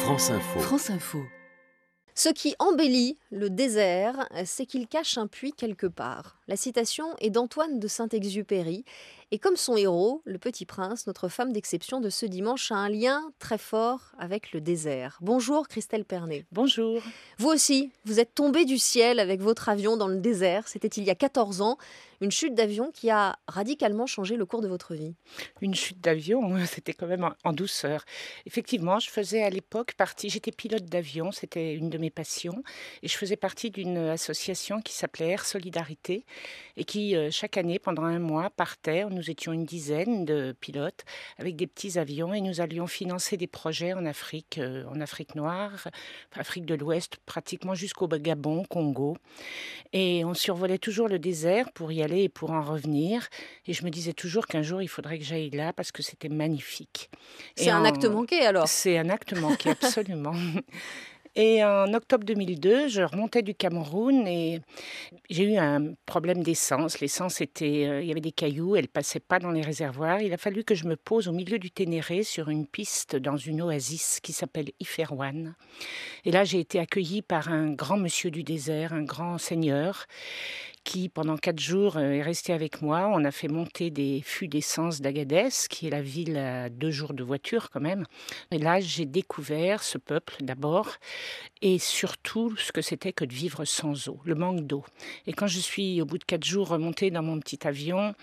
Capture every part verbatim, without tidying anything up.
France Info. France Info. Ce qui embellit le désert, c'est qu'il cache un puits quelque part. La citation est d'Antoine de Saint-Exupéry. Et comme son héros, le Petit Prince, notre femme d'exception de ce dimanche a un lien très fort avec le désert. Bonjour Christelle Pernet. Bonjour. Vous aussi, vous êtes tombée du ciel avec votre avion dans le désert. C'était il y a quatorze ans. Une chute d'avion qui a radicalement changé le cours de votre vie. Une chute d'avion, c'était quand même en douceur. Effectivement, je faisais à l'époque partie, j'étais pilote d'avion, c'était une de mes passions, et je faisais partie d'une association qui s'appelait Air Solidarité, et qui, chaque année, pendant un mois, partait. Nous étions une dizaine de pilotes avec des petits avions, et nous allions financer des projets en Afrique, euh, en Afrique noire, Afrique de l'Ouest, pratiquement jusqu'au Gabon, Congo. Et on survolait toujours le désert pour y aller et pour en revenir. Et je me disais toujours qu'un jour, il faudrait que j'aille là parce que c'était magnifique. C'est et un en... acte manqué alors. C'est un acte manqué, absolument. Et en octobre deux mille deux, je remontais du Cameroun et j'ai eu un problème d'essence. L'essence était, euh, il y avait des cailloux, elle passait pas dans les réservoirs. Il a fallu que je me pose au milieu du Ténéré sur une piste dans une oasis qui s'appelle Iferouane. Et là, j'ai été accueillie par un grand monsieur du désert, un grand seigneur, qui, pendant quatre jours, est resté avec moi. On a fait monter des fûts d'essence d'Agadez, qui est la ville à deux jours de voiture quand même. Et là, j'ai découvert ce peuple d'abord, et surtout ce que c'était que de vivre sans eau, le manque d'eau. Et quand je suis, au bout de quatre jours, remontée dans mon petit avion,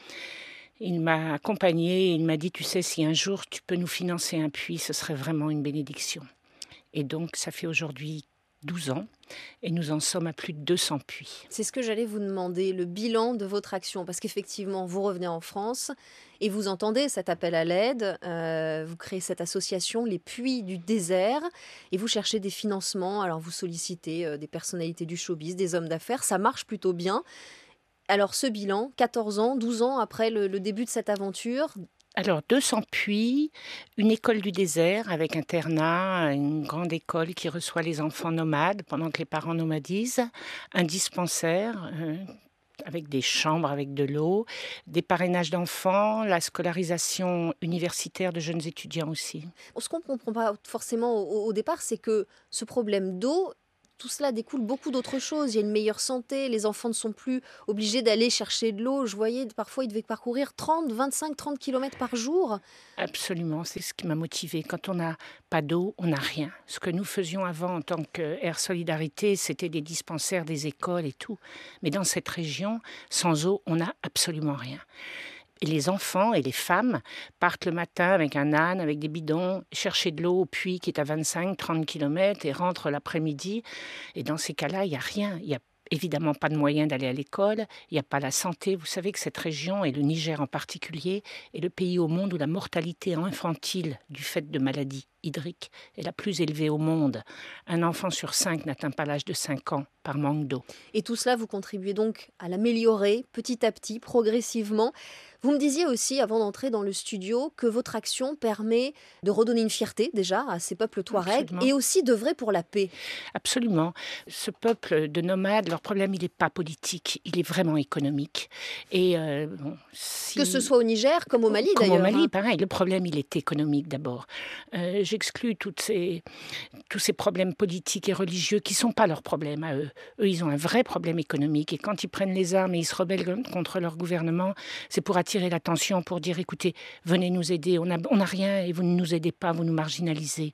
il m'a accompagnée, il m'a dit, tu sais, si un jour tu peux nous financer un puits, ce serait vraiment une bénédiction. Et donc, ça fait aujourd'hui douze ans, et nous en sommes à plus de deux cents puits. C'est ce que j'allais vous demander, le bilan de votre action, parce qu'effectivement, vous revenez en France et vous entendez cet appel à l'aide, euh, vous créez cette association, les Puits du désert, et vous cherchez des financements, alors vous sollicitez euh, des personnalités du showbiz, des hommes d'affaires, ça marche plutôt bien. Alors ce bilan, quatorze ans, douze ans après le, le début de cette aventure... Alors, deux cents puits, une école du désert avec internat, une grande école qui reçoit les enfants nomades pendant que les parents nomadisent, un dispensaire euh, avec des chambres, avec de l'eau, des parrainages d'enfants, la scolarisation universitaire de jeunes étudiants aussi. Ce qu'on ne comprend pas forcément au, au départ, c'est que ce problème d'eau, tout cela découle beaucoup d'autres choses. Il y a une meilleure santé, les enfants ne sont plus obligés d'aller chercher de l'eau. Je voyais, parfois, ils devaient parcourir trente, vingt-cinq, trente kilomètres par jour. Absolument, c'est ce qui m'a motivée. Quand on n'a pas d'eau, on n'a rien. Ce que nous faisions avant en tant qu'Air Solidarité, c'était des dispensaires, des écoles et tout. Mais dans cette région, sans eau, on n'a absolument rien. Et les enfants et les femmes partent le matin avec un âne, avec des bidons, chercher de l'eau au puits qui est à vingt-cinq, trente kilomètres et rentrent l'après-midi. Et dans ces cas-là, il n'y a rien. Il n'y a évidemment pas de moyen d'aller à l'école. Il n'y a pas la santé. Vous savez que cette région, et le Niger en particulier, est le pays au monde où la mortalité infantile du fait de maladies hydriques est la plus élevée au monde. Un enfant sur cinq n'atteint pas l'âge de cinq ans par manque d'eau. Et tout cela, vous contribuez donc à l'améliorer petit à petit, progressivement. Vous me disiez aussi, avant d'entrer dans le studio, que votre action permet de redonner une fierté, déjà, à ces peuples touaregs, Absolument. Et aussi d'œuvrer pour la paix. Absolument. Ce peuple de nomades, leur problème, il n'est pas politique, il est vraiment économique. Et euh, bon, si... Que ce soit au Niger, comme au Mali, comme d'ailleurs. Comme au Mali, hein. pareil. Le problème, il est économique, d'abord. Euh, j'exclus toutes ces, tous ces problèmes politiques et religieux qui ne sont pas leurs problèmes à eux. Eux, ils ont un vrai problème économique. Et quand ils prennent les armes et ils se rebellent contre leur gouvernement, c'est pour attirer l'attention, pour dire, écoutez, venez nous aider, on n'a on a rien et vous ne nous aidez pas, vous nous marginalisez.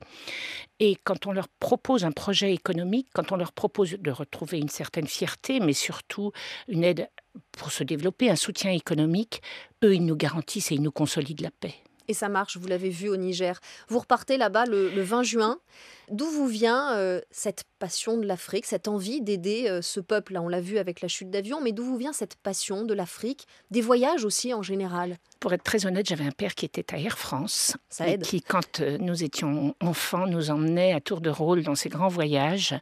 Et quand on leur propose un projet économique, quand on leur propose de retrouver une certaine fierté, mais surtout une aide pour se développer, un soutien économique, eux, ils nous garantissent et ils nous consolident la paix. Et ça marche, vous l'avez vu au Niger. Vous repartez là-bas le, le vingt juin. D'où vous vient euh, cette passion de l'Afrique, cette envie d'aider euh, ce peuple? Là, on l'a vu avec la chute d'avion, mais d'où vous vient cette passion de l'Afrique, des voyages aussi en général? Pour être très honnête, j'avais un père qui était à Air France. Ça aide. Et qui, quand euh, nous étions enfants, nous emmenait à tour de rôle dans ces grands voyages.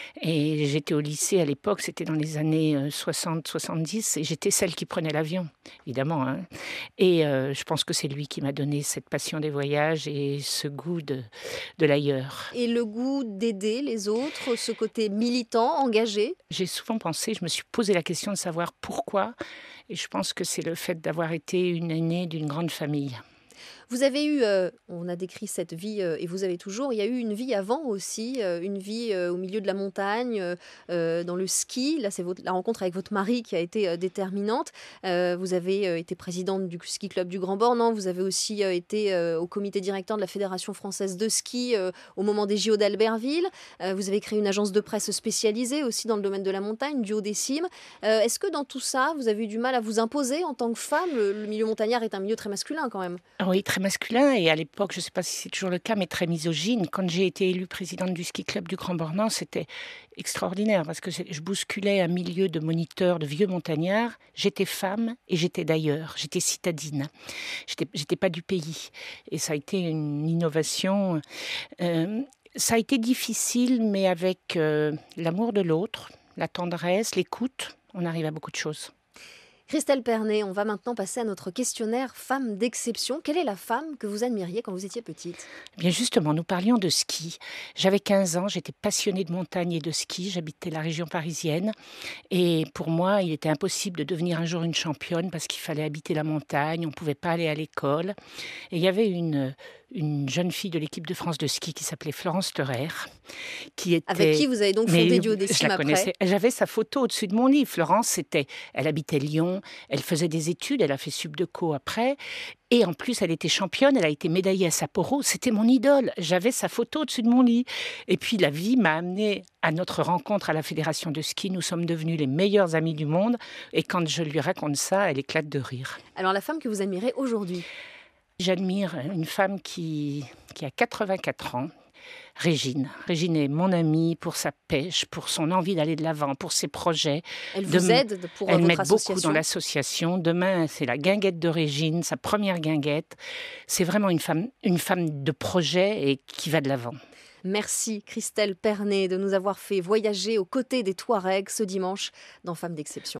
Et j'étais au lycée à l'époque, c'était dans les années soixante soixante-dix, et j'étais celle qui prenait l'avion, évidemment. Hein. Et euh, je pense que c'est lui qui m'a donné cette passion des voyages et ce goût de, de l'ailleurs. Et le goût d'aider les autres, ce côté militant, engagé? J'ai souvent pensé, je me suis posé la question de savoir pourquoi. Et je pense que c'est le fait d'avoir été une aînée d'une grande famille. Vous avez eu, heu, on a décrit cette vie, heu, et vous avez toujours, il y a eu une vie avant aussi, heu, une vie, heu, au milieu de la montagne, heu heu, dans le ski. Là, c'est votre la rencontre avec votre mari qui a été, heu, déterminante. Heu, vous avez, heu, été présidente du ski club du Grand Bornand. Vous avez aussi, heu, été, heu, au comité directeur de la Fédération française de ski, heu, au moment des J O d'Albertville. Heu, vous avez créé une agence de presse spécialisée aussi dans le domaine de la montagne, du haut des cimes. Heu, est-ce que dans tout ça, vous avez eu du mal à vous imposer en tant que femme? Le le milieu montagnard est un milieu très masculin quand même. Oui, très masculin et à l'époque, je ne sais pas si c'est toujours le cas, mais très misogyne. Quand j'ai été élue présidente du ski club du Grand Bornand, c'était extraordinaire parce que c'est- je bousculais un milieu de moniteurs, de vieux montagnards. J'étais femme et j'étais d'ailleurs, j'étais citadine. J'étais, j'étais pas du pays. Et ça a été une innovation. Euh, Ça a été difficile, mais avec euh, l'amour de l'autre, la tendresse, l'écoute, on arrive à beaucoup de choses. Christelle Pernet, on va maintenant passer à notre questionnaire femme d'exception. Quelle est la femme que vous admiriez quand vous étiez petite? Bien justement, nous parlions de ski. J'avais quinze ans, j'étais passionnée de montagne et de ski, j'habitais la région parisienne et pour moi, il était impossible de devenir un jour une championne parce qu'il fallait habiter la montagne, on ne pouvait pas aller à l'école. Et il y avait une, une jeune fille de l'équipe de France de ski qui s'appelait Florence Terrer, qui Avec était... qui vous avez donc Mais fondé du haut des je la cimes connaissais. après? J'avais sa photo au-dessus de mon lit. Florence, c'était, elle habitait Lyon, elle faisait des études, elle a fait Subdeco après. Et en plus, elle était championne, elle a été médaillée à Sapporo. C'était mon idole. J'avais sa photo au-dessus de mon lit. Et puis, la vie m'a amenée à notre rencontre à la Fédération de ski. Nous sommes devenus les meilleurs amis du monde. Et quand je lui raconte ça, elle éclate de rire. Alors la femme que vous admirez aujourd'hui? J'admire une femme qui, qui a quatre-vingt-quatre ans, Régine. Régine est mon amie pour sa pêche, pour son envie d'aller de l'avant, pour ses projets. Elle vous Dem- aide pour euh, Elle votre m'aide beaucoup dans association? l'association. Demain, c'est la guinguette de Régine, sa première guinguette. C'est vraiment une femme, une femme de projet et qui va de l'avant. Merci Christelle Pernet de nous avoir fait voyager aux côtés des Touaregs ce dimanche dans Femmes d'exception.